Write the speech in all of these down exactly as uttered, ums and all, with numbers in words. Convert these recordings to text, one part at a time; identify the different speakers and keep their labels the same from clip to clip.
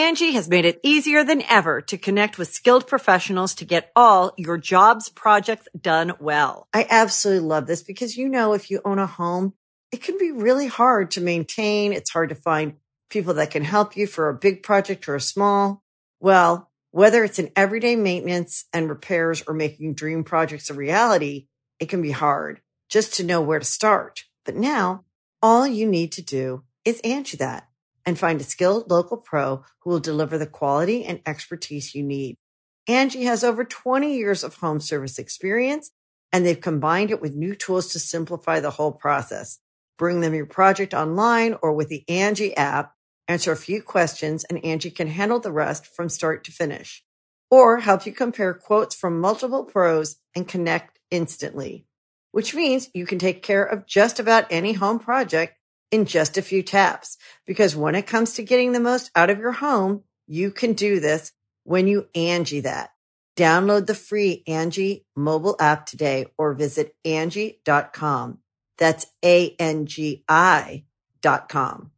Speaker 1: Angie has made it easier than ever to connect with skilled professionals to get all your jobs projects done well. I absolutely love this because, you know, if you own a home, it can be really hard to maintain. It's hard to find people that can help you for a big project or a small. Well, whether it's in everyday maintenance and repairs or making dream projects a reality, it can be hard just to know where to start. But now all you need to do is Angie that and find a skilled local pro who will deliver the quality and expertise you need. Angie has over twenty years of home service experience, and they've combined it with new tools to simplify the whole process. Bring them your project online or with the Angie app, answer a few questions, and Angie can handle the rest from start to finish. Or help you compare quotes from multiple pros and connect instantly, which means you can take care of just about any home project in just a few taps. Because when it comes to getting the most out of your home, you can do this when you Angie that. Download the free Angie mobile app today or visit Angie dot com. That's A N G I dot com.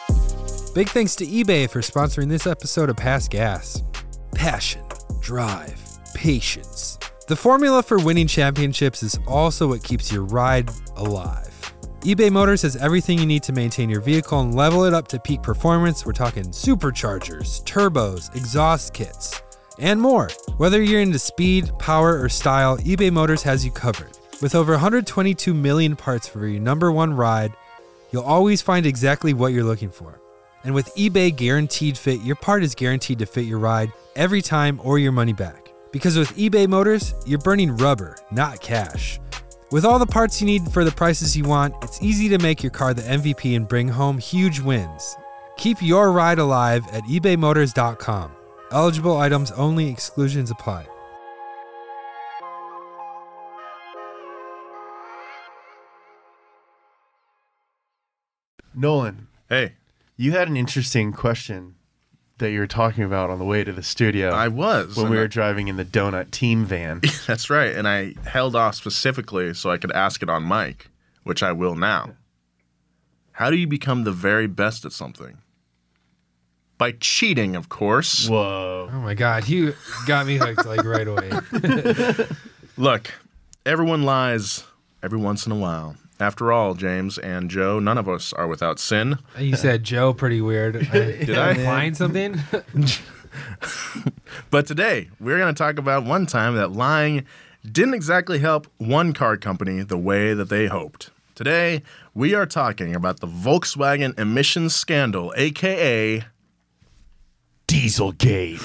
Speaker 2: Big thanks to eBay for sponsoring this episode of Past Gas. Passion, drive, patience. The formula for winning championships is also what keeps your ride alive. eBay Motors has everything you need to maintain your vehicle and level it up to peak performance. We're talking superchargers, turbos, exhaust kits, and more. Whether you're into speed, power, or style, eBay Motors has you covered. With over one hundred twenty-two million parts for your number one ride, you'll always find exactly what you're looking for. And with eBay Guaranteed Fit, your part is guaranteed to fit your ride every time or your money back. Because with eBay Motors, you're burning rubber, not cash. With all the parts you need for the prices you want, it's easy to make your car the M V P and bring home huge wins. Keep your ride alive at ebay motors dot com. Eligible items only, exclusions apply.
Speaker 3: Nolan.
Speaker 4: Hey.
Speaker 3: You had an interesting question that you were talking about on the way to the studio.
Speaker 4: I was.
Speaker 3: When we were I... driving in the Donut team van.
Speaker 4: That's right. And I held off specifically so I could ask it on mic, which I will now. How do you become the very best at something? By cheating, of course.
Speaker 3: Whoa.
Speaker 2: Oh, my God. You got me hooked, like, right away.
Speaker 4: Look, everyone lies every once in a while. After all, James and Joe, none of us are without sin.
Speaker 2: You said Joe pretty weird.
Speaker 4: Did I?
Speaker 2: Implying something?
Speaker 4: But today, we're going to talk about one time that lying didn't exactly help one car company the way that they hoped. Today, we are talking about the Volkswagen emissions scandal, a k a.
Speaker 3: Dieselgate.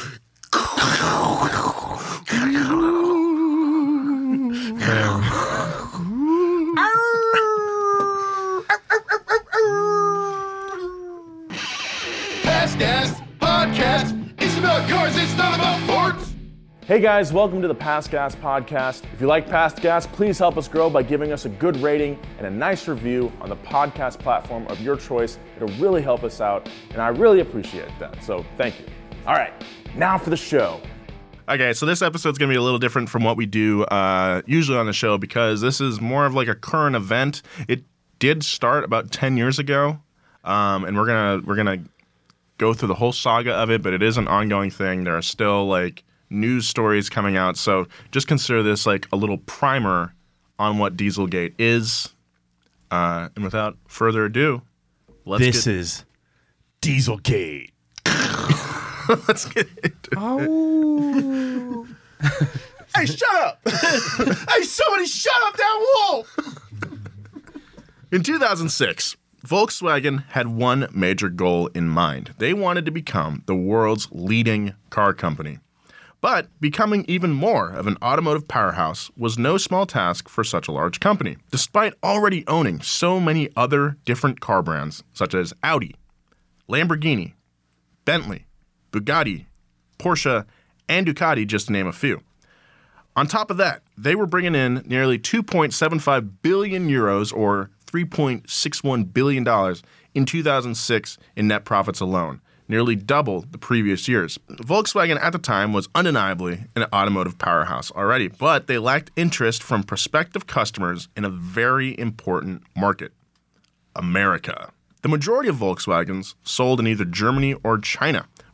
Speaker 5: Past Gas Podcast. It's about cars, it's not about forts.
Speaker 6: Hey guys, welcome to the Past Gas Podcast. If you like Past Gas, please help us grow by giving us a good rating and a nice review on the podcast platform of your choice. It'll really help us out, and I really appreciate that, so thank you. All right, now for the show.
Speaker 4: Okay, so this episode's going to be a little different from what we do uh, usually on the show because this is more of like a current event. It did start about ten years ago, um, and we're gonna we're gonna go through the whole saga of it. But it is an ongoing thing. There are still like news stories coming out, so just consider this like a little primer on what Dieselgate is. Uh, and without further ado, let's
Speaker 3: this
Speaker 4: get...
Speaker 3: is Dieselgate.
Speaker 4: Let's get into it.
Speaker 2: Oh.
Speaker 3: Hey, shut up! Hey, somebody shut up that wolf!
Speaker 4: In two thousand six, Volkswagen had one major goal in mind. They wanted to become the world's leading car company. But becoming even more of an automotive powerhouse was no small task for such a large company, despite already owning so many other different car brands, such as Audi, Lamborghini, Bentley, Bugatti, Porsche, and Ducati, just to name a few. On top of that, they were bringing in nearly two point seven five billion euros, or three point six one billion dollars, in two thousand six in net profits alone, nearly double the previous years. Volkswagen at the time was undeniably an automotive powerhouse already, but they lacked interest from prospective customers in a very important market, America. The majority of Volkswagens sold in either Germany or China,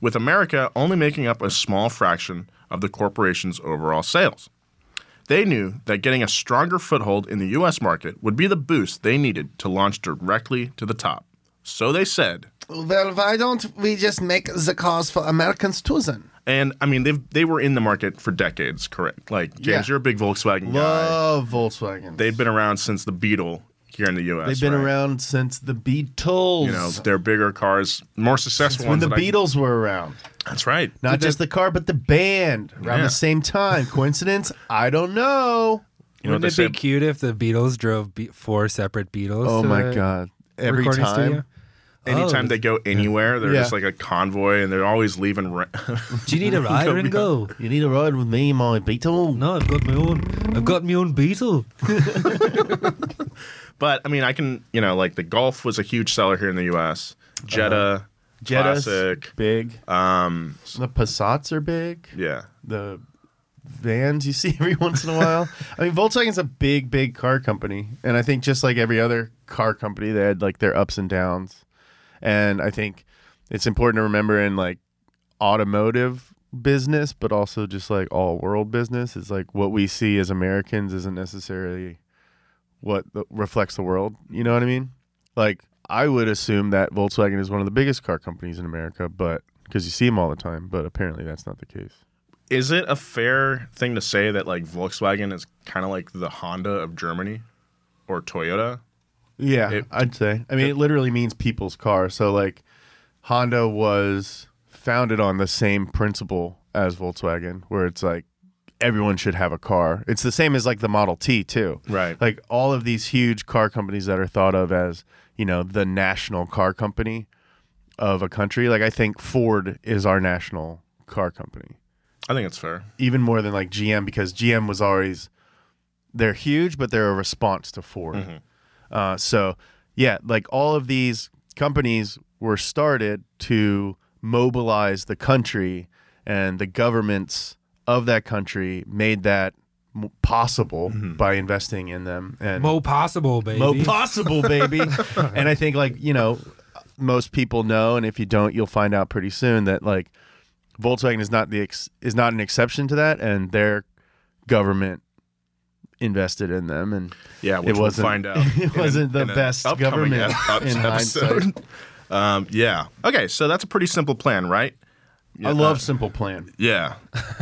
Speaker 4: with America only making up a small fraction of the corporation's overall sales. They knew that getting a stronger foothold in the U S market would be the boost they needed to launch directly to the top. So they said,
Speaker 3: Well, why don't we just make the cars for Americans too then?
Speaker 4: and I mean, they they were in the market for decades, correct? Like, James,
Speaker 3: Yeah.
Speaker 4: you're a big Volkswagen guy.
Speaker 3: Love Volkswagen.
Speaker 4: They've been around since the Beetle here in the U S.
Speaker 3: They've been
Speaker 4: right?
Speaker 3: around since the Beatles.
Speaker 4: You know, they're bigger cars, more successful
Speaker 3: when
Speaker 4: ones.
Speaker 3: the
Speaker 4: that I-
Speaker 3: Beatles were around.
Speaker 4: That's right.
Speaker 3: Not just the car, but the band around
Speaker 4: Yeah.
Speaker 3: the same time. Coincidence? I don't know.
Speaker 4: You know what
Speaker 2: Wouldn't
Speaker 4: they
Speaker 2: it be
Speaker 4: say?
Speaker 2: cute if the Beatles drove be- four separate Beatles?
Speaker 3: Oh
Speaker 2: to
Speaker 3: my
Speaker 2: the
Speaker 3: God. Every
Speaker 2: recording
Speaker 3: time.
Speaker 2: studio?
Speaker 4: Anytime
Speaker 2: Oh,
Speaker 4: they go anywhere, they're
Speaker 3: Yeah.
Speaker 4: just like a convoy, and they're always leaving. Ra-
Speaker 2: Do you need a ride, Ringo?
Speaker 3: You need a ride with me, my Beatle.
Speaker 2: No, I've got my own. I've got my own Beetle.
Speaker 4: But I mean, I can, you know, like the Golf was a huge seller here in the U S. Jetta,
Speaker 3: Jetta's
Speaker 4: classic.
Speaker 3: big.
Speaker 4: Um,
Speaker 3: The Passats are big.
Speaker 4: yeah,
Speaker 3: The vans you see every once in a while. I mean, Volkswagen's a big, big car company. And I think just like every other car company, they had like their ups and downs. And I think it's important to remember in like automotive business, but also just like all world business, is like what we see as Americans isn't necessarily what the, reflects the world. You know what I mean? Like, I would assume that Volkswagen is one of the biggest car companies in America, but because you see them all the time, but apparently that's not the case.
Speaker 4: is it a fair thing to say that like Volkswagen is kind of like the Honda of Germany, or Toyota?
Speaker 3: Yeah,
Speaker 4: It-
Speaker 3: I'd say. I mean, it literally means people's car. So, like, Honda was founded on the same principle as Volkswagen, where it's like everyone should have a car. It's the same as like the Model T, too.
Speaker 4: Right.
Speaker 3: Like, all of these huge car companies that are thought of as, you know, the national car company of a country. Like, I think Ford is our national car company,
Speaker 4: I think it's fair.
Speaker 3: even more than like G M, because G M was always, they're huge, but they're a response to Ford.
Speaker 4: Mm-hmm.
Speaker 3: Uh, so, yeah, like all of these companies were started to mobilize the country, and the governments of that country made that m- possible
Speaker 4: Mm-hmm.
Speaker 3: by investing in them. And
Speaker 2: Mo possible, baby.
Speaker 3: Mo possible, baby. And I think, like, you know, most people know, and if you don't, you'll find out pretty soon that like Volkswagen is not the ex- is not an exception to that, and their government invested in them, and
Speaker 4: Yeah, which
Speaker 3: it wasn't.
Speaker 4: we'll find out.
Speaker 3: It
Speaker 4: in
Speaker 3: wasn't
Speaker 4: an-
Speaker 3: the
Speaker 4: in an
Speaker 3: best
Speaker 4: upcoming
Speaker 3: government
Speaker 4: ep-
Speaker 3: in
Speaker 4: episode.
Speaker 3: hindsight.
Speaker 4: Um, yeah. Okay, so that's a pretty simple plan, right?
Speaker 3: I love Simple Plan.
Speaker 4: Yeah.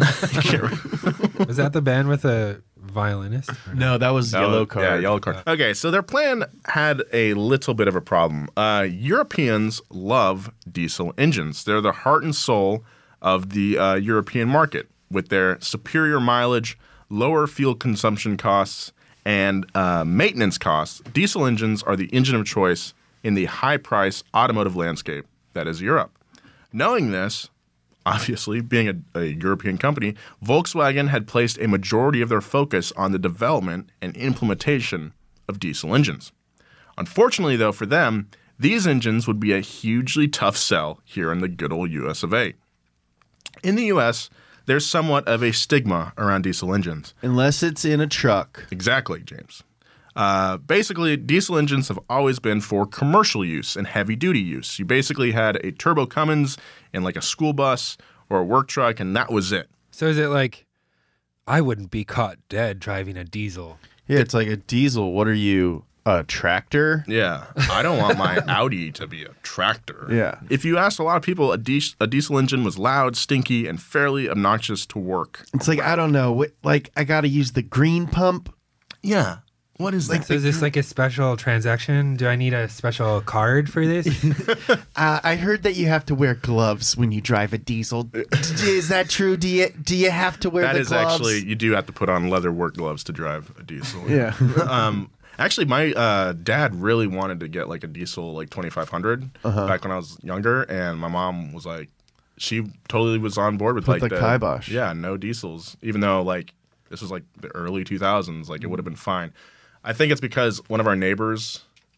Speaker 2: Was that the band with a violinist?
Speaker 3: No, that was Yellow Card.
Speaker 4: Yeah, yellow card. Okay, so their plan had a little bit of a problem. Uh, Europeans love diesel engines. They're the heart and soul of the uh, European market, with their superior mileage, lower fuel consumption costs, and uh, maintenance costs. Diesel engines are the engine of choice in the high-price automotive landscape that is Europe. Knowing this, obviously, being a, a European company, Volkswagen had placed a majority of their focus on the development and implementation of diesel engines. Unfortunately, though, for them, these engines would be a hugely tough sell here in the good old U S of A. In the U S, there's somewhat of a stigma around diesel engines.
Speaker 3: Unless it's in a truck.
Speaker 4: Exactly, James. Uh, basically, diesel engines have always been for commercial use and heavy-duty use. You basically had a turbo Cummins in like a school bus or a work truck, and that was it.
Speaker 2: So is it like, I wouldn't be caught dead driving a diesel.
Speaker 3: Yeah, it's like a diesel. What are you, a tractor?
Speaker 4: Yeah, I don't want my Audi to be a tractor.
Speaker 3: Yeah.
Speaker 4: If you asked a lot of people, a, dis- a diesel engine was loud, stinky, and fairly obnoxious to work.
Speaker 3: It's like, I don't know. What, like, I got to use the green pump.
Speaker 4: Yeah. What is that?
Speaker 2: So is this like a special transaction? Do I need a special card for this?
Speaker 3: Uh, I heard that you have to wear gloves when you drive a diesel. Is that true? Do you do you have to wear
Speaker 4: That
Speaker 3: the
Speaker 4: is
Speaker 3: gloves?
Speaker 4: actually, you do have to put on leather work gloves to drive a diesel.
Speaker 3: Yeah.
Speaker 4: um, actually, my uh, dad really wanted to get like a diesel, like twenty-five hundred
Speaker 3: Uh-huh.
Speaker 4: back when I was younger, and my mom was like, she totally was on board with
Speaker 3: Put
Speaker 4: like
Speaker 3: the kibosh.
Speaker 4: Yeah, no diesels, even though like this was like the early two thousands, like it would have been fine. I think it's because one of our neighbors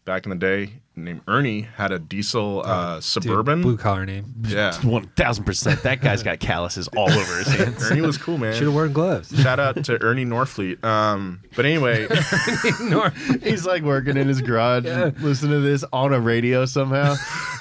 Speaker 4: back in the day named Ernie had a diesel uh, Suburban.
Speaker 2: Blue collar name.
Speaker 4: Yeah.
Speaker 3: one thousand percent. That guy's got calluses all over his hands.
Speaker 4: Ernie was cool, man.
Speaker 2: Should have worn gloves.
Speaker 4: Shout out to Ernie Norfleet. Um, but anyway,
Speaker 3: He's like working in his garage,
Speaker 2: Yeah.
Speaker 3: and listening to this on a radio somehow.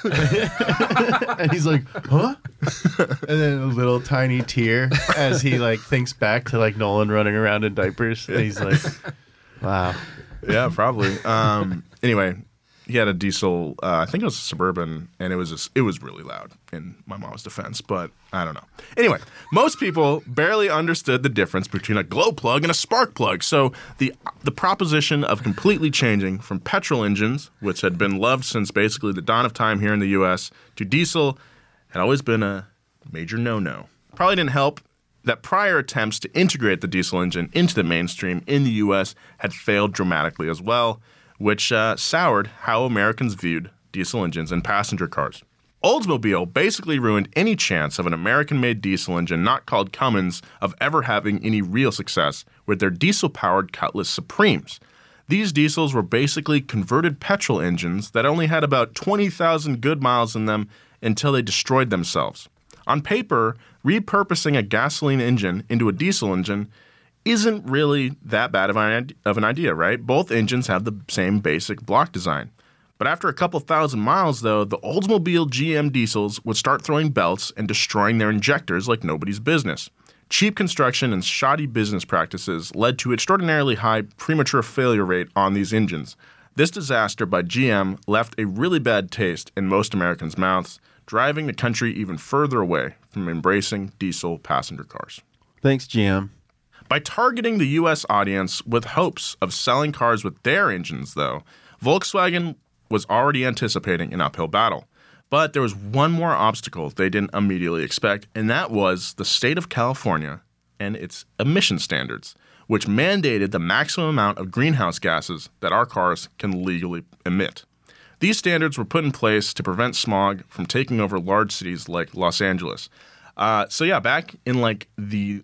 Speaker 3: And he's like, huh? And then a little tiny tear as he like thinks back to like Nolan running around in diapers. And he's like, wow.
Speaker 4: yeah, probably. Um, anyway, he had a diesel. Uh, I think it was a Suburban, and it was just, it was really loud. In my mom's defense, but I don't know. Anyway, most people barely understood the difference between a glow plug and a spark plug. So the the proposition of completely changing from petrol engines, which had been loved since basically the dawn of time here in the U S, to diesel had always been a major no-no. Probably didn't help that prior attempts to integrate the diesel engine into the mainstream in the U S had failed dramatically as well, which uh, soured how Americans viewed diesel engines in passenger cars. Oldsmobile basically ruined any chance of an American-made diesel engine not called Cummins of ever having any real success with their diesel-powered Cutlass Supremes. These diesels were basically converted petrol engines that only had about twenty thousand good miles in them until they destroyed themselves. On paper, repurposing a gasoline engine into a diesel engine isn't really that bad of an, of an idea, right? Both engines have the same basic block design. But after a couple thousand miles, though, the Oldsmobile G M diesels would start throwing belts and destroying their injectors like nobody's business. Cheap construction and shoddy business practices led to extraordinarily high premature failure rate on these engines. This disaster by G M left a really bad taste in most Americans' mouths, driving the country even further away from embracing diesel passenger cars.
Speaker 3: Thanks, G M.
Speaker 4: By targeting the U S audience with hopes of selling cars with their engines, though, Volkswagen was already anticipating an uphill battle. But there was one more obstacle they didn't immediately expect, and that was the state of California and its emission standards, which mandated the maximum amount of greenhouse gases that our cars can legally emit. These standards were put in place to prevent smog from taking over large cities like Los Angeles. Uh, so yeah, back in like the,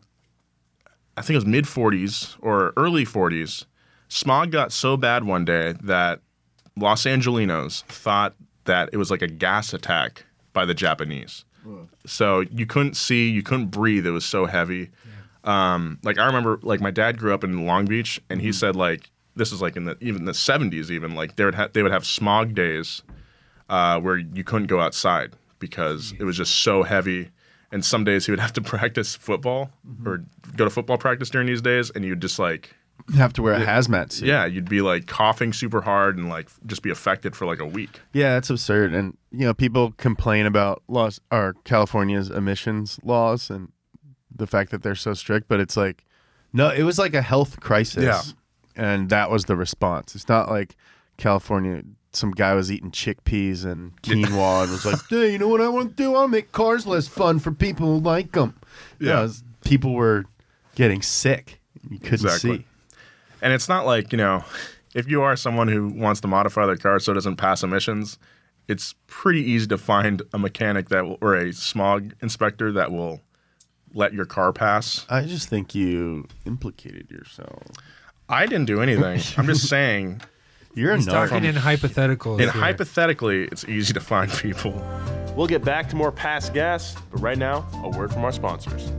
Speaker 4: I think it was mid forties or early forties, smog got so bad one day that Los Angelinos thought that it was like a gas attack by the Japanese. Whoa. So you couldn't see, you couldn't breathe. It was so heavy. Yeah. Um, like I remember, like my dad grew up in Long Beach, and he mm-hmm. said like this is like in the even the seventies, even like they would ha- they would have smog days uh, where you couldn't go outside because it was just so heavy. And some days he would have to practice football mm-hmm. or go to football practice during these days, and you'd just like.
Speaker 3: You have to wear a hazmat suit.
Speaker 4: Yeah, you'd be like coughing super hard and like just be affected for like a week.
Speaker 3: Yeah, that's absurd. And you know, people complain about laws or California's emissions laws and the fact that they're so strict, but it's like no, it was like a health crisis.
Speaker 4: Yeah.
Speaker 3: And that was the response. It's not like California some guy was eating chickpeas and quinoa and was like, "Hey, you know what I want to do? I'll make cars less fun for people who like them." Yeah, yeah was, people were getting sick. You couldn't
Speaker 4: exactly.
Speaker 3: see.
Speaker 4: And it's not like, you know, if you are someone who wants to modify their car so it doesn't pass emissions, it's pretty easy to find a mechanic that will, or a smog inspector that will let your car pass.
Speaker 3: I just think you implicated yourself.
Speaker 4: I didn't do anything. I'm just saying.
Speaker 3: You're a
Speaker 2: He's
Speaker 3: narc.
Speaker 2: talking in hypotheticals.
Speaker 4: And
Speaker 2: here.
Speaker 4: hypothetically, it's easy to find people.
Speaker 6: We'll get back to more Past Gas, but right now, a word from our sponsors.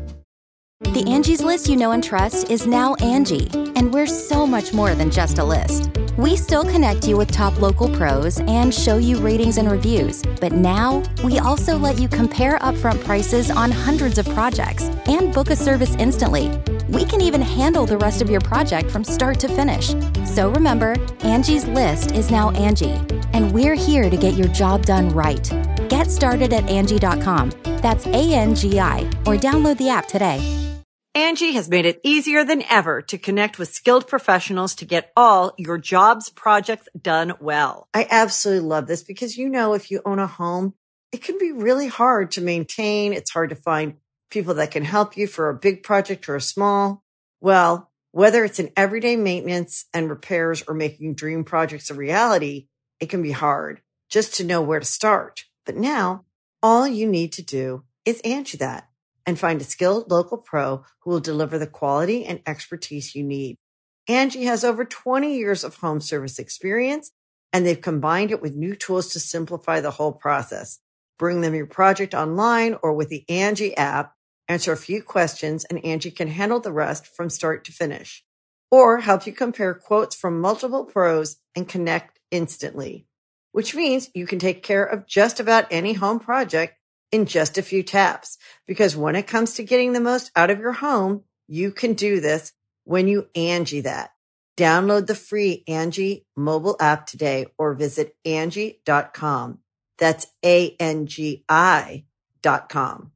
Speaker 7: The Angie's List you know and trust is now Angie, and we're so much more than just a list. We still connect you with top local pros and show you ratings and reviews, but now we also let you compare upfront prices on hundreds of projects and book a service instantly. We can even handle the rest of your project from start to finish. So remember, Angie's List is now Angie, and we're here to get your job done right. Get started at Angie dot com. That's A N G I, or download the app today.
Speaker 1: Angie has made it easier than ever to connect with skilled professionals to get all your jobs projects done well. I absolutely love this because, you know, if you own a home, it can be really hard to maintain. It's hard to find people that can help you for a big project or a small. Well, whether it's in everyday maintenance and repairs or making dream projects a reality, it can be hard just to know where to start. But now all you need to do is Angie that and find a skilled local pro who will deliver the quality and expertise you need. Angie has over twenty years of home service experience, And they've combined it with new tools to simplify the whole process. Bring them your project online or with the Angie app, answer a few questions, and Angie can handle the rest from start to finish. Or help you compare quotes from multiple pros and connect instantly. Which means you can take care of just about any home project in just a few taps. Because when it comes to getting the most out of your home, you can do this when you Angie that. Download the free Angie mobile app today or visit Angie dot com. That's A N G I dot com.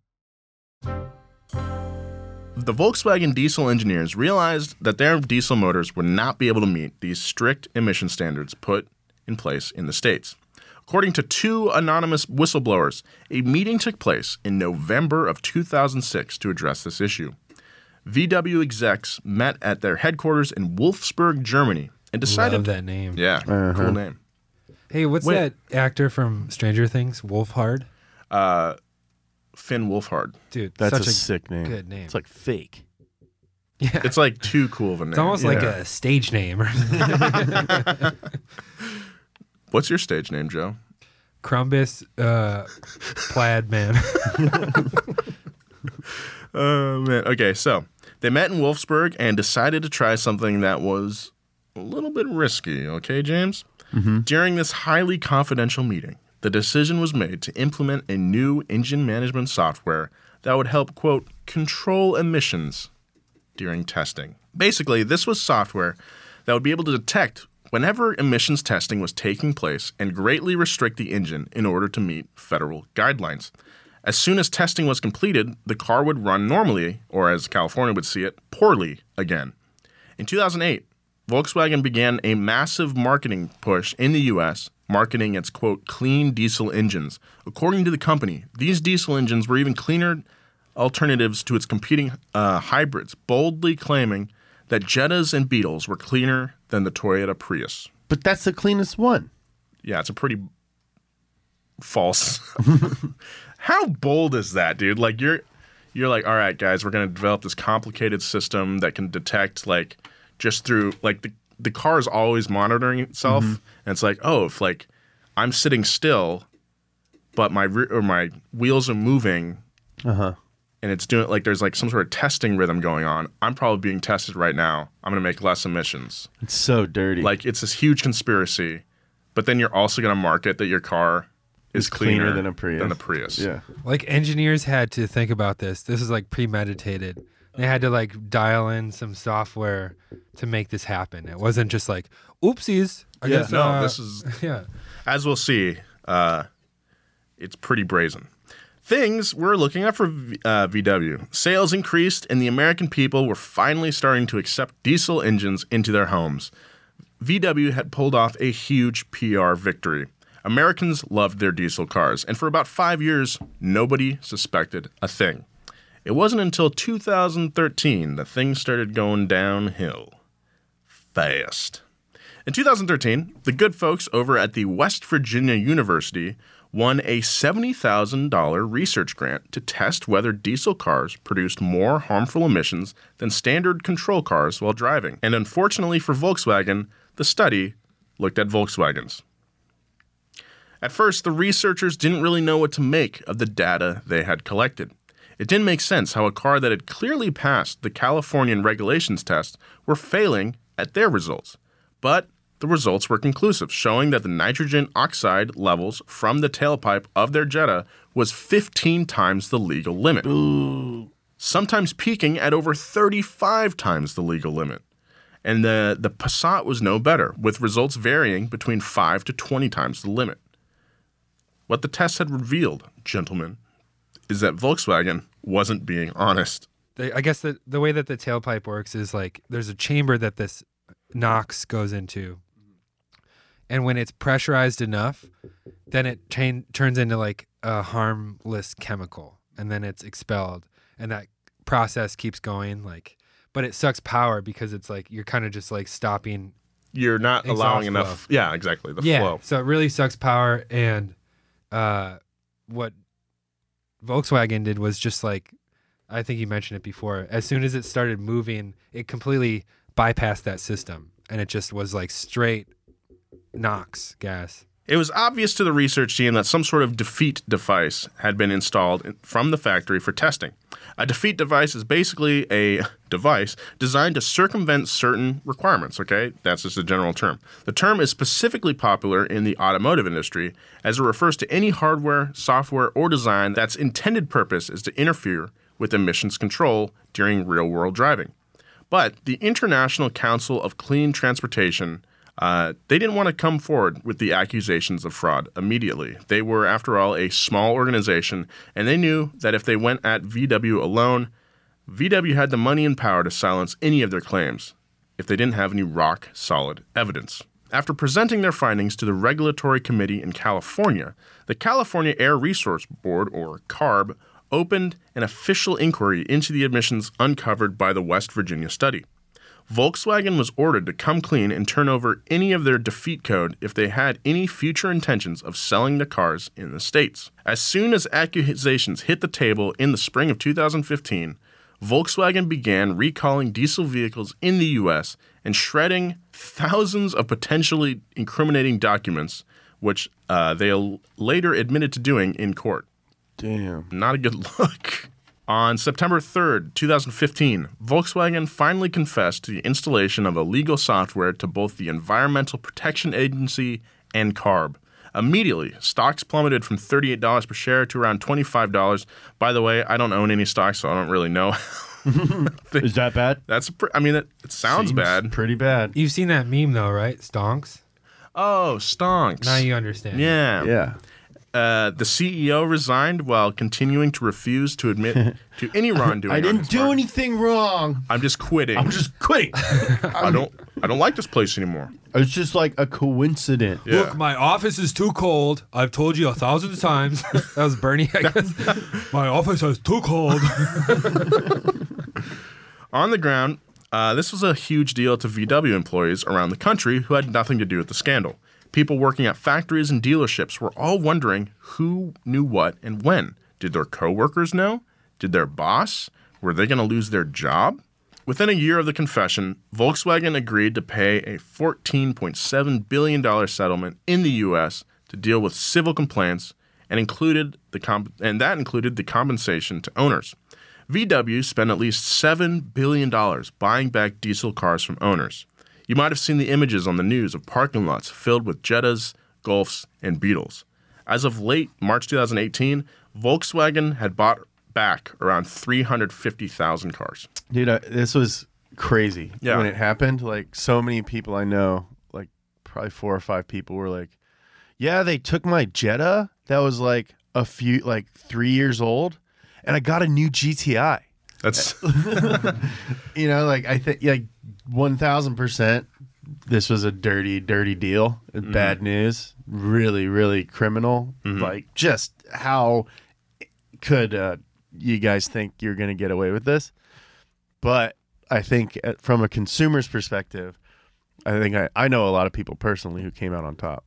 Speaker 4: The Volkswagen diesel engineers realized that their diesel motors would not be able to meet these strict emission standards put in place in the States. According to two anonymous whistleblowers, a meeting took place in November of two thousand six to address this issue. V W execs met at their headquarters in Wolfsburg, Germany, and decided...
Speaker 2: Love that name.
Speaker 4: Yeah,
Speaker 3: Uh-huh.
Speaker 4: cool name.
Speaker 2: Hey, what's
Speaker 4: Wait.
Speaker 2: that actor from Stranger Things? Wolfhard?
Speaker 4: Uh, Finn Wolfhard.
Speaker 2: Dude,
Speaker 3: That's
Speaker 2: such
Speaker 3: a, sick name.
Speaker 2: good name.
Speaker 3: It's like fake.
Speaker 2: yeah.
Speaker 4: It's like too cool of a name.
Speaker 2: It's almost like
Speaker 3: Yeah.
Speaker 2: a stage name.
Speaker 4: What's your stage name, Joe?
Speaker 2: Crumbus uh, Plaid Man.
Speaker 4: Oh, man. Okay, so they met in Wolfsburg and decided to try something that was a little bit risky. Okay, James?
Speaker 3: Mm-hmm.
Speaker 4: During this highly confidential meeting, the decision was made to implement a new engine management software that would help, quote, control emissions during testing. Basically, this was software that would be able to detect whenever emissions testing was taking place and greatly restrict the engine in order to meet federal guidelines. As soon as testing was completed, the car would run normally, or as California would see it, poorly again. In two thousand eight, Volkswagen began a massive marketing push in the U S, marketing its, quote, clean diesel engines. According to the company, these diesel engines were even cleaner alternatives to its competing uh, hybrids, boldly claiming that Jettas and Beetles were cleaner than the Toyota Prius.
Speaker 3: But that's the cleanest one.
Speaker 4: Yeah, it's a pretty false. How bold is that, dude? Like you're you're like, all right, guys, we're gonna develop this complicated system that can detect like just through like the the car is always monitoring itself,
Speaker 3: Mm-hmm.
Speaker 4: and it's like, oh, if like I'm sitting still, but my re- or my wheels are moving,
Speaker 3: Uh huh.
Speaker 4: and it's doing like there's like some sort of testing rhythm going on. I'm probably being tested right now. I'm gonna make less emissions.
Speaker 3: It's so dirty.
Speaker 4: Like it's this huge conspiracy, but then you're also gonna market that your car is
Speaker 3: It's cleaner
Speaker 4: cleaner
Speaker 3: than a Prius.
Speaker 4: Than the Prius.
Speaker 3: yeah.
Speaker 2: Like engineers had to think about this. This is like premeditated. They had to like dial in some software to make this happen. It wasn't just like, oopsies. I
Speaker 3: Yeah.
Speaker 2: guess,
Speaker 4: No,
Speaker 2: uh,
Speaker 4: this is
Speaker 2: yeah.
Speaker 4: as we'll see. Uh, it's pretty brazen. Things were looking up for v, uh, V W. Sales increased, and the American people were finally starting to accept diesel engines into their homes. V W had pulled off a huge P R victory. Americans loved their diesel cars, and for about five years, nobody suspected a thing. It wasn't until two thousand thirteen that things started going downhill. Fast. In two thousand thirteen, the good folks over at the West Virginia University won a seventy thousand dollars research grant to test whether diesel cars produced more harmful emissions than standard control cars while driving. And unfortunately for Volkswagen, the study looked at Volkswagens. At first, the researchers didn't really know what to make of the data they had collected. It didn't make sense how a car that had clearly passed the Californian regulations test were failing at their results. But the results were conclusive, showing that the nitrogen oxide levels from the tailpipe of their Jetta was fifteen times the legal limit. Ooh. Sometimes peaking at over thirty-five times the legal limit. And the, the Passat was no better, with results varying between five to twenty times the limit. What the tests had revealed, gentlemen, is that Volkswagen wasn't being honest.
Speaker 2: They, I guess the, the way that the tailpipe works is like there's a chamber that this NOx goes into. And when it's pressurized enough, then it cha- turns into like a harmless chemical. And then it's expelled. And that process keeps going. Like, but it sucks power because it's like you're kind of just like stopping.
Speaker 4: You're not
Speaker 2: Exhaust
Speaker 4: allowing enough.
Speaker 2: flow.
Speaker 4: Yeah, exactly. The
Speaker 2: yeah.
Speaker 4: flow.
Speaker 2: So it really sucks power. And uh, what Volkswagen did was just like, I think you mentioned it before. As soon as it started moving, it completely bypassed that system. And it just was like straight NOx gas.
Speaker 4: It was obvious to the research team that some sort of defeat device had been installed from the factory for testing. A defeat device is basically a device designed to circumvent certain requirements, okay? That's just a general term. The term is specifically popular in the automotive industry as it refers to any hardware, software, or design that's intended purpose is to interfere with emissions control during real-world driving. But the International Council of Clean Transportation Uh, they didn't want to come forward with the accusations of fraud immediately. They were, after all, a small organization, and they knew that if they went at V W alone, V W had the money and power to silence any of their claims if they didn't have any rock-solid evidence. After presenting their findings to the Regulatory Committee in California, the California Air Resource Board, or CARB, opened an official inquiry into the emissions uncovered by the West Virginia study. Volkswagen was ordered to come clean and turn over any of their defeat code if they had any future intentions of selling the cars in the States. As soon as accusations hit the table in the spring of two thousand fifteen, Volkswagen began recalling diesel vehicles in the U S and shredding thousands of potentially incriminating documents, which uh, they later admitted to doing in court.
Speaker 3: Damn.
Speaker 4: Not a good look. On September third, twenty fifteen, Volkswagen finally confessed to the installation of illegal software to both the Environmental Protection Agency and CARB. Immediately, stocks plummeted from thirty-eight dollars per share to around twenty-five dollars. By the way, I don't own any stocks, so I don't really know.
Speaker 3: Is that bad?
Speaker 4: That's, pr- I mean, it, it sounds
Speaker 3: Seems
Speaker 4: bad.
Speaker 3: Pretty bad.
Speaker 2: You've seen that meme though, right? Stonks.
Speaker 4: Oh, stonks.
Speaker 2: Now you understand.
Speaker 4: Yeah.
Speaker 3: Yeah.
Speaker 4: Uh, the C E O resigned while continuing to refuse to admit to any wrongdoing.
Speaker 3: I
Speaker 4: on
Speaker 3: didn't
Speaker 4: his
Speaker 3: do
Speaker 4: part.
Speaker 3: anything wrong.
Speaker 4: I'm just quitting.
Speaker 3: I'm just quitting.
Speaker 4: I don't. I don't like this place anymore.
Speaker 3: It's just like a coincidence.
Speaker 4: Yeah.
Speaker 2: Look, my office is too cold. I've told you a thousand times. That was Bernie, I guess. My office is too cold.
Speaker 4: On the ground, uh, this was a huge deal to V W employees around the country who had nothing to do with the scandal. People working at factories and dealerships were all wondering who knew what and when. Did their coworkers know? Did their boss? Were they going to lose their job? Within a year of the confession, Volkswagen agreed to pay a fourteen point seven billion dollars settlement in the U S to deal with civil complaints, and included the comp- and that included the compensation to owners. V W spent at least seven billion dollars buying back diesel cars from owners. You might have seen the images on the news of parking lots filled with Jettas, Golfs, and Beetles. As of late March twenty eighteen, Volkswagen had bought back around three hundred fifty thousand cars.
Speaker 3: Dude, I, this was crazy
Speaker 4: Yeah.
Speaker 3: when it happened. Like, so many people I know, like probably four or five people were like, yeah, they took my Jetta that was like a few, like three years old, and I got a new G T I.
Speaker 4: That's
Speaker 3: You know, like, I think, like, one thousand percent this was a dirty, dirty deal.
Speaker 4: Mm-hmm.
Speaker 3: Bad news. Really, really criminal.
Speaker 4: Mm-hmm.
Speaker 3: Like, just how could uh, you guys think you're going to get away with this? But I think uh, from a consumer's perspective, I think I, I know a lot of people personally who came out on top.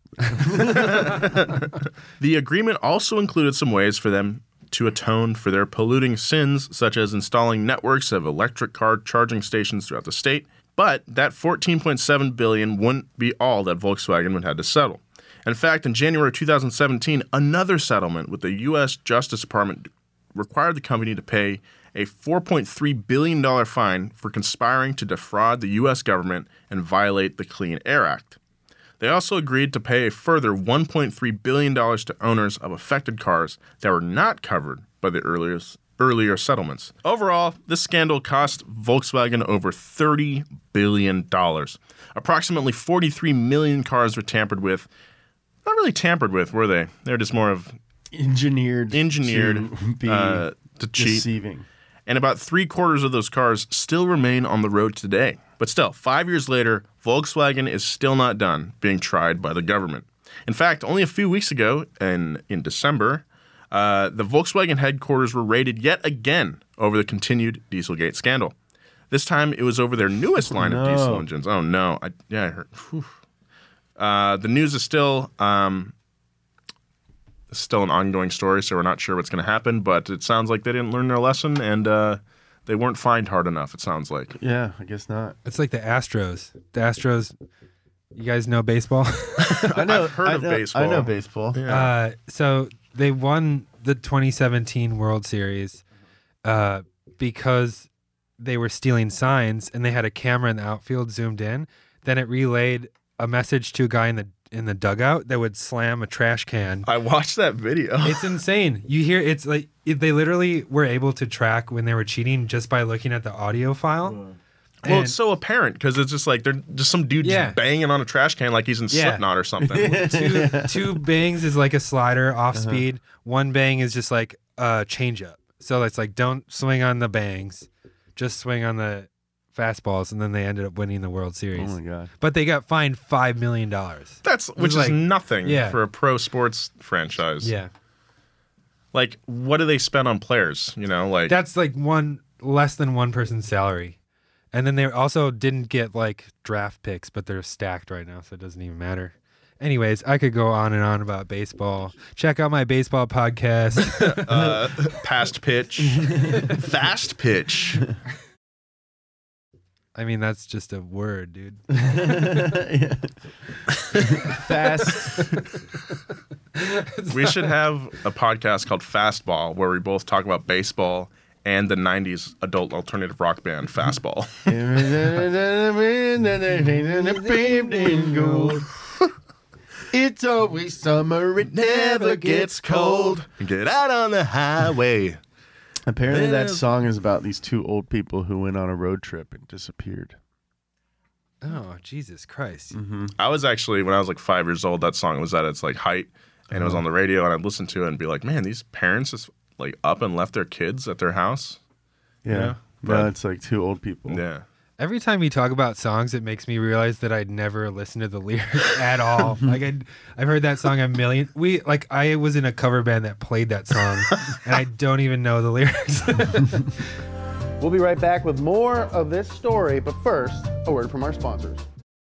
Speaker 4: The agreement also included some ways for them to atone for their polluting sins, such as installing networks of electric car charging stations throughout the state. But that fourteen point seven billion dollars wouldn't be all that Volkswagen would have to settle. In fact, in January two thousand seventeen, another settlement with the U S Justice Department required the company to pay a four point three billion dollars fine for conspiring to defraud the U S government and violate the Clean Air Act. They also agreed to pay a further one point three billion dollars to owners of affected cars that were not covered by the earliest, earlier settlements. Overall, this scandal cost Volkswagen over thirty billion dollars. Approximately forty-three million cars were tampered with. Not really tampered with, were they? They were just more of
Speaker 3: Engineered,
Speaker 4: engineered
Speaker 3: to be
Speaker 4: uh, to cheat.
Speaker 3: deceiving.
Speaker 4: And about three quarters of those cars still remain on the road today. But still, five years later, Volkswagen is still not done being tried by the government. In fact, only a few weeks ago, in, in December, uh, the Volkswagen headquarters were raided yet again over the continued Dieselgate scandal. This time, it was over their newest line
Speaker 3: no.
Speaker 4: of diesel engines. Oh, no. I, yeah, I heard. Uh, the news is still... Um, still an ongoing story, so we're not sure what's going to happen, but it sounds like they didn't learn their lesson, and uh, they weren't fined hard enough, it sounds like.
Speaker 3: Yeah, I guess not.
Speaker 2: It's like the Astros. The Astros You guys know baseball?
Speaker 3: I know.
Speaker 4: I've heard
Speaker 3: I
Speaker 4: of
Speaker 3: know,
Speaker 4: baseball.
Speaker 3: I know baseball.
Speaker 4: Yeah.
Speaker 2: Uh, so they won the twenty seventeen World Series uh, because they were stealing signs, and they had a camera in the outfield zoomed in. Then it relayed a message to a guy in the in the dugout that would slam a trash can.
Speaker 4: I watched that video.
Speaker 2: It's insane. You hear it's like it, they literally were able to track when they were cheating just by looking at the audio file.
Speaker 4: Well,
Speaker 2: And-
Speaker 4: it's so apparent because it's just like they're just some dude
Speaker 2: Yeah.
Speaker 4: just banging on a trash can like he's in
Speaker 2: Yeah.
Speaker 4: Slipknot or something.
Speaker 2: two, two bangs is like a slider off speed. One bang is just like a changeup. So it's like don't swing on the bangs, just swing on the fastballs, and then they ended up winning the World Series.
Speaker 3: Oh my god.
Speaker 2: But they got fined five million dollars.
Speaker 4: That's which is
Speaker 2: like-
Speaker 4: nothing
Speaker 2: yeah.
Speaker 4: for a pro sports franchise.
Speaker 2: Yeah,
Speaker 4: Like, what do they spend on players? You know, like
Speaker 2: that's like one less than one person's salary. And then they also didn't get like draft picks, but they're stacked right now, so it doesn't even matter. Anyways, I could go on and on about baseball. Check out my baseball podcast.
Speaker 4: uh, past pitch, fast pitch.
Speaker 2: I mean, that's just a word, dude.
Speaker 3: Fast.
Speaker 4: We should have a podcast called Fastball where we both talk about baseball and the nineties adult alternative rock band Fastball.
Speaker 3: It's always summer. It never gets cold.
Speaker 4: Get out on the highway.
Speaker 3: Apparently, that
Speaker 4: Never-
Speaker 3: song is about these two old people who went on a road trip and disappeared.
Speaker 2: Oh, Jesus Christ.
Speaker 4: I was actually, when I was like five years old, that song was at its like height and it was on the radio and I'd listen to it and be like, man, these parents just like up and left their kids at their house.
Speaker 3: Yeah.
Speaker 4: Yeah,
Speaker 3: no,
Speaker 4: but-
Speaker 3: it's like two old people.
Speaker 4: Yeah.
Speaker 2: Every time you talk about songs, it makes me realize that I'd never listened to the lyrics at all. Like I'd, I've heard that song a million. We like I was in a cover band that played that song, and I don't even know the lyrics.
Speaker 8: We'll be right back with more of this story, but first, a word from our sponsors.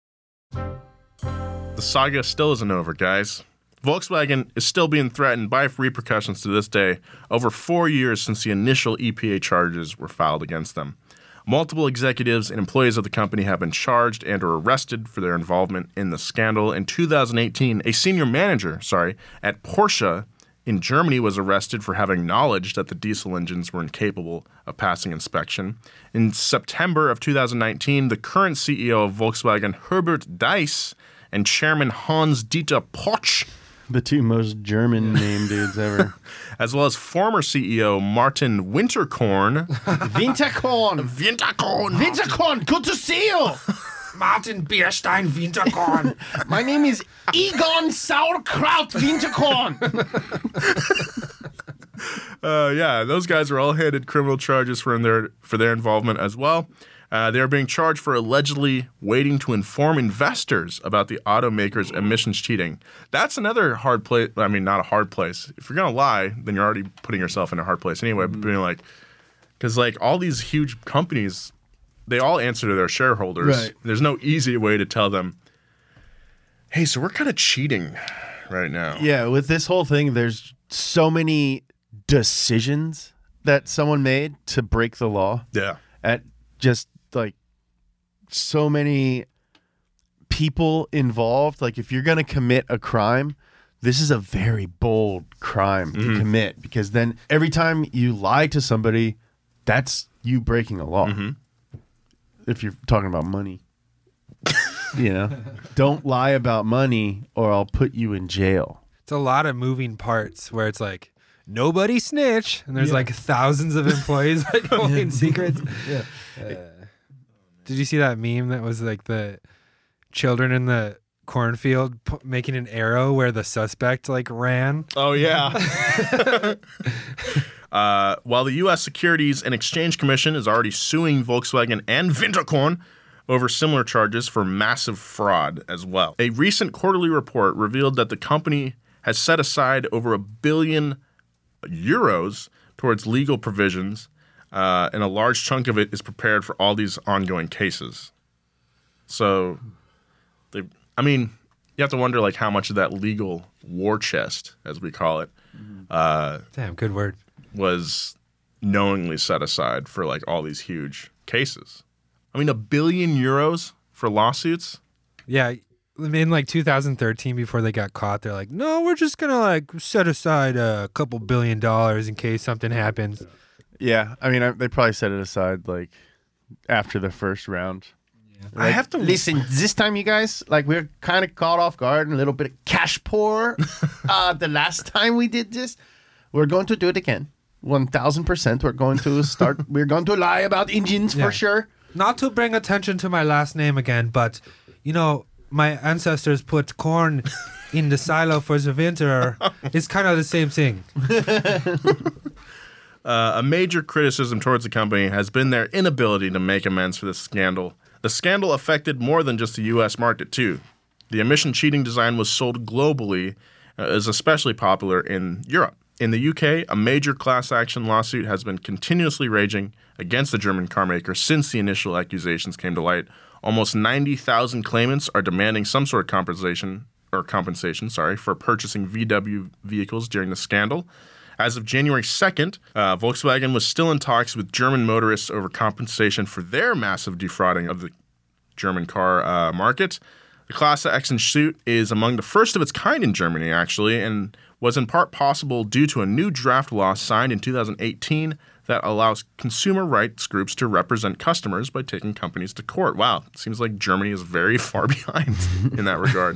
Speaker 4: The saga still isn't over, guys. Volkswagen is still being threatened by repercussions to this day, over four years since the initial E P A charges were filed against them. Multiple executives and employees of the company have been charged and or arrested for their involvement in the scandal. In two thousand eighteen, a senior manager, sorry, at Porsche in Germany was arrested for having knowledge that the diesel engines were incapable of passing inspection. In September of two thousand nineteen, the current C E O of Volkswagen, Herbert Diess, and chairman Hans-Dieter Porsche,
Speaker 3: The two most German name dudes ever.
Speaker 4: as well as former C E O Martin Winterkorn.
Speaker 3: Winterkorn.
Speaker 4: Winterkorn!
Speaker 3: Winterkorn, good to see you.
Speaker 2: Martin Bierstein Winterkorn.
Speaker 3: My name is Egon Sauerkraut Winterkorn.
Speaker 4: Uh, yeah, those guys were all handed criminal charges for their for their involvement as well. Uh, they are being charged for allegedly waiting to inform investors about the automaker's emissions cheating. That's another hard place. I mean, not a hard place. If you're gonna lie, then you're already putting yourself in a hard place anyway. Mm-hmm. Being like, because like all these huge companies, they all answer to their shareholders.
Speaker 3: Right.
Speaker 4: There's no easy way to tell them, hey, so we're kind of cheating right now.
Speaker 3: Yeah, with this whole thing, there's so many decisions that someone made to break the law.
Speaker 4: Yeah.
Speaker 3: At just like so many people involved. Like if you're going to commit a crime, this is a very bold crime
Speaker 4: Mm-hmm.
Speaker 3: to commit, because then every time you lie to somebody, that's you breaking a law.
Speaker 4: Mm-hmm.
Speaker 3: If you're talking about money. You know, don't lie about money or I'll put you in jail.
Speaker 2: It's a lot of moving parts where it's like nobody snitch, and there's
Speaker 3: Yeah.
Speaker 2: like thousands of employees like holding secrets. Yeah. Uh, did you see that meme that was like the children in the cornfield p- making an arrow where the suspect like ran?
Speaker 4: Oh, yeah. uh, while the U S Securities and Exchange Commission is already suing Volkswagen and Winterkorn over similar charges for massive fraud as well. A recent quarterly report revealed that the company has set aside over a billion euros towards legal provisions, uh, and a large chunk of it is prepared for all these ongoing cases. So, they, I mean, you have to wonder like how much of that legal war chest, as we call it, uh,
Speaker 2: Damn, good word.
Speaker 4: was knowingly set aside for like all these huge cases. I mean, a billion euros for lawsuits.
Speaker 2: Yeah, in like two thousand thirteen, before they got caught, they're like, no, we're just going to like set aside a couple billion dollars in case something happens.
Speaker 3: Yeah, I mean, I, they probably set it aside like after the first round. Yeah. Like,
Speaker 4: I have to
Speaker 3: listen. This time, you guys, like we're kind of caught off guard, and a little bit of cash pour. uh, the last time we did this, we're going to do it again. One thousand percent. We're going to start. We're going to lie about engines
Speaker 2: Yeah.
Speaker 3: for sure.
Speaker 2: Not to bring attention to my last name again, but you know, my ancestors put corn in the silo for the winter. It's kind of the same thing.
Speaker 4: Uh, a major criticism towards the company has been their inability to make amends for this scandal. The scandal affected more than just the U S market, too. The emission cheating design was sold globally, uh, is especially popular in Europe. In the U K, a major class action lawsuit has been continuously raging against the German car maker since the initial accusations came to light. Almost ninety thousand claimants are demanding some sort of compensation, or compensation, sorry, for purchasing V W vehicles during the scandal. As of January second, uh, Volkswagen was still in talks with German motorists over compensation for their massive defrauding of the German car uh, market. The class action suit is among the first of its kind in Germany, actually, and was in part possible due to a new draft law signed in two thousand eighteen that allows consumer rights groups to represent customers by taking companies to court. Wow, it seems like Germany is very far behind in that regard.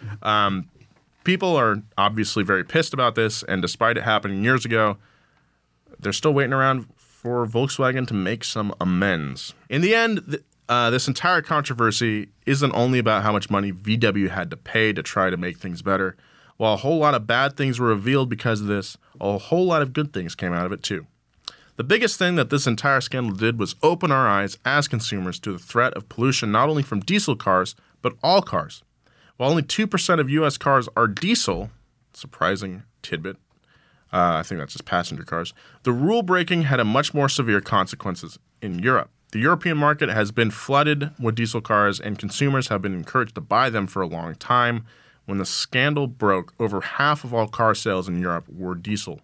Speaker 4: Um, People are obviously very pissed about this, and despite it happening years ago, they're still waiting around for Volkswagen to make some amends. In the end, th- uh, this entire controversy isn't only about how much money V W had to pay to try to make things better. While a whole lot of bad things were revealed because of this, a whole lot of good things came out of it too. The biggest thing that this entire scandal did was open our eyes as consumers to the threat of pollution not only from diesel cars, but all cars. While only two percent of U S cars are diesel, surprising tidbit, uh, I think that's just passenger cars, the rule breaking had a much more severe consequences in Europe. The European market has been flooded with diesel cars, and consumers have been encouraged to buy them for a long time. When the scandal broke, over half of all car sales in Europe were diesel.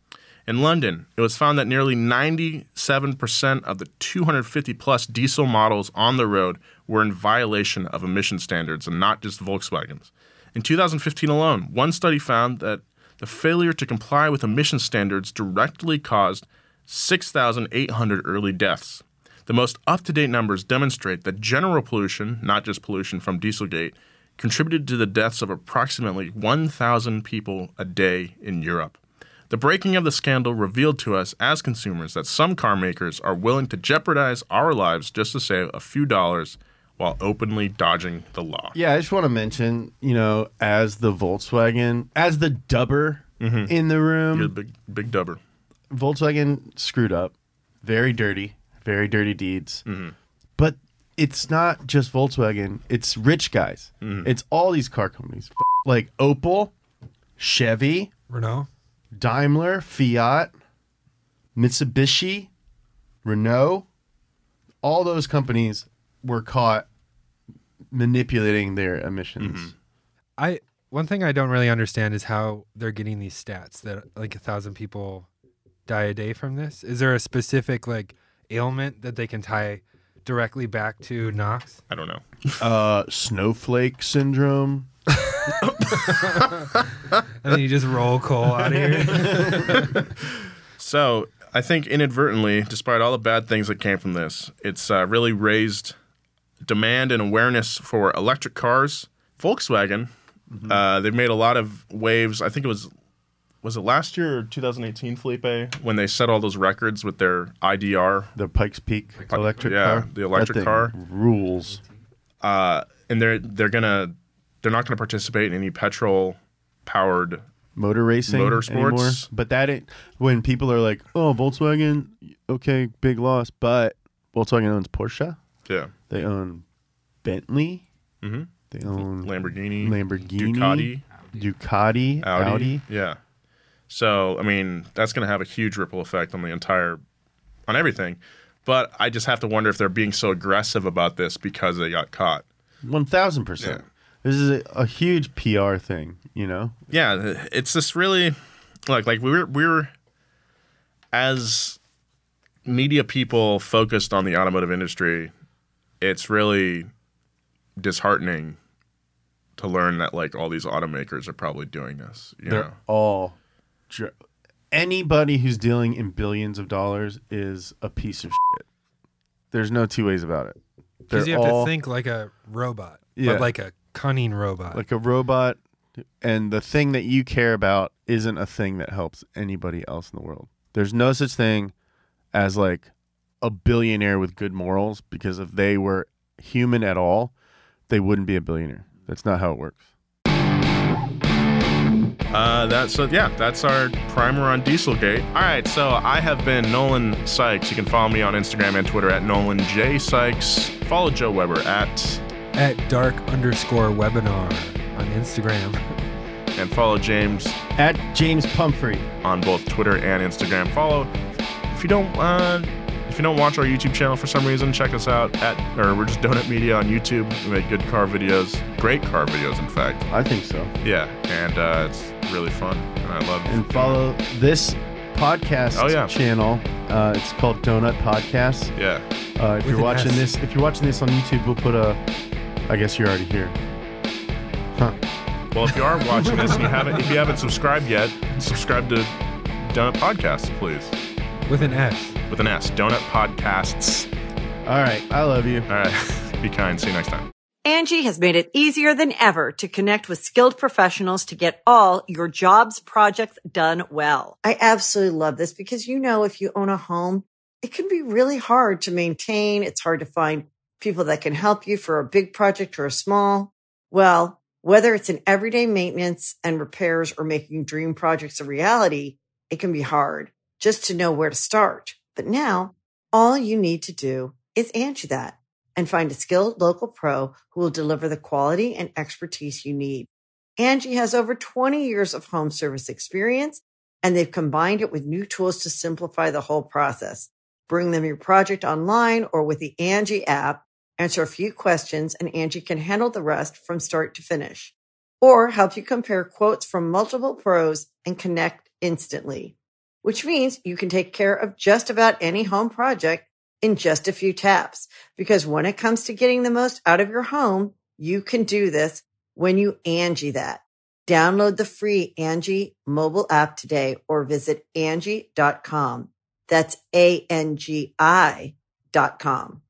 Speaker 4: In London, it was found that nearly ninety-seven percent of the two hundred fifty plus diesel models on the road were in violation of emission standards, and not just Volkswagens. In two thousand fifteen alone, one study found that the failure to comply with emission standards directly caused six thousand eight hundred early deaths. The most up-to-date numbers demonstrate that general pollution, not just pollution from Dieselgate, contributed to the deaths of approximately one thousand people a day in Europe. The breaking of the scandal revealed to us as consumers that some car makers are willing to jeopardize our lives just to save a few dollars while openly dodging the law.
Speaker 3: Yeah, I just want to mention, you know, as the Volkswagen, as the dubber
Speaker 4: Mm-hmm.
Speaker 3: in the room,
Speaker 4: You're the big, big dubber.
Speaker 3: Volkswagen screwed up. Very dirty, very dirty deeds.
Speaker 4: Mm-hmm.
Speaker 3: But it's not just Volkswagen, it's rich guys.
Speaker 4: Mm-hmm.
Speaker 3: It's all these car companies. F- like Opel, Chevy,
Speaker 2: Renault?
Speaker 3: Daimler, Fiat, Mitsubishi, Renault, all those companies were caught manipulating their emissions.
Speaker 4: Mm-hmm.
Speaker 2: I one thing I don't really understand is how they're getting these stats that like a thousand people die a day from this. Is there a specific like ailment that they can tie directly back to NOx?
Speaker 4: I don't know.
Speaker 3: Uh, snowflake syndrome.
Speaker 2: And then you just roll coal out of here.
Speaker 4: So I think inadvertently, despite all the bad things that came from this, it's uh, really raised demand and awareness for electric cars. Volkswagen, mm-hmm. uh, they've made a lot of waves. I think it was, was it last year or two thousand eighteen, Felipe, when they set all those records with their I D R?
Speaker 3: The Pikes Peak electric
Speaker 4: yeah,
Speaker 3: car.
Speaker 4: the electric
Speaker 3: That thing
Speaker 4: car.
Speaker 3: rules.
Speaker 4: Uh, and they're they're gonna they're not gonna participate in any petrol powered
Speaker 3: motor racing
Speaker 4: motorsports
Speaker 3: anymore. But that ain't, when people are like, oh, Volkswagen, okay, big loss, but Volkswagen owns Porsche.
Speaker 4: Yeah.
Speaker 3: They own Bentley.
Speaker 4: Mm-hmm.
Speaker 3: They own
Speaker 4: Lamborghini,
Speaker 3: Lamborghini,
Speaker 4: Ducati,
Speaker 3: Ducati,
Speaker 4: Audi.
Speaker 3: Audi.
Speaker 4: Yeah. So I mean, that's going to have a huge ripple effect on the entire, on everything. But I just have to wonder if they're being so aggressive about this because they got caught.
Speaker 3: One thousand percent. This is a, a huge P R thing, you know.
Speaker 4: Yeah, it's this really, like like we're we're as media people focused on the automotive industry, it's really disheartening to learn that like all these automakers are probably doing this. You
Speaker 3: They're
Speaker 4: know?
Speaker 3: all dr- anybody who's dealing in billions of dollars is a piece of shit. There's no two ways about it.
Speaker 2: Because you have
Speaker 3: all,
Speaker 2: to think like a robot,
Speaker 3: Yeah.
Speaker 2: but like a cunning robot.
Speaker 3: like a robot, and the thing that you care about isn't a thing that helps anybody else in the world. There's no such thing as like a billionaire with good morals, because if they were human at all, they wouldn't be a billionaire. That's not how it works.
Speaker 4: Uh, that's so yeah, that's our primer on Dieselgate. All right, so I have been Nolan Sykes. You can follow me on Instagram and Twitter at Nolan J Sykes. Follow Joe Weber at
Speaker 2: At dark underscore webinar on Instagram.
Speaker 4: and follow James
Speaker 3: At James Pumphrey.
Speaker 4: on both Twitter and Instagram. Follow if you don't uh, if you don't watch our YouTube channel for some reason, check us out at or we're just Donut Media on YouTube. We make good car videos, great car videos, in fact.
Speaker 3: I think so.
Speaker 4: Yeah, and uh, it's really fun, and I love.
Speaker 3: And follow this podcast
Speaker 4: Oh, yeah.
Speaker 3: channel. Uh, it's called Donut Podcast.
Speaker 4: Yeah,
Speaker 3: Uh, if
Speaker 2: With
Speaker 3: you're
Speaker 2: an
Speaker 3: watching
Speaker 2: S.
Speaker 3: this, if you're watching this on YouTube, we'll put a. I guess you're already here. Huh.
Speaker 4: well, if you are watching this and you haven't, if you haven't subscribed yet, subscribe to Donut Podcasts, please,
Speaker 2: With an S.
Speaker 4: with an S. Donut Podcasts.
Speaker 3: All right. I love you.
Speaker 4: All right, be kind. See you next time.
Speaker 1: Angie has made it easier than ever to connect with skilled professionals to get all your jobs projects done well. I absolutely love this because, you know, if you own a home, it can be really hard to maintain. It's hard to find people that can help you for a big project or a small. Well, whether it's in everyday maintenance and repairs or making dream projects a reality, it can be hard just to know where to start. But now all you need to do is Angie that and find a skilled local pro who will deliver the quality and expertise you need. Angie has over twenty years of home service experience, and they've combined it with new tools to simplify the whole process. Bring them your project online or with the Angie app, answer a few questions, and Angie can handle the rest from start to finish. Or help you compare quotes from multiple pros and connect instantly, which means you can take care of just about any home project in just a few taps. Because when it comes to getting the most out of your home, you can do this when you Angie that. Download the free Angie mobile app today or visit Angie dot com. That's A N G I dot com.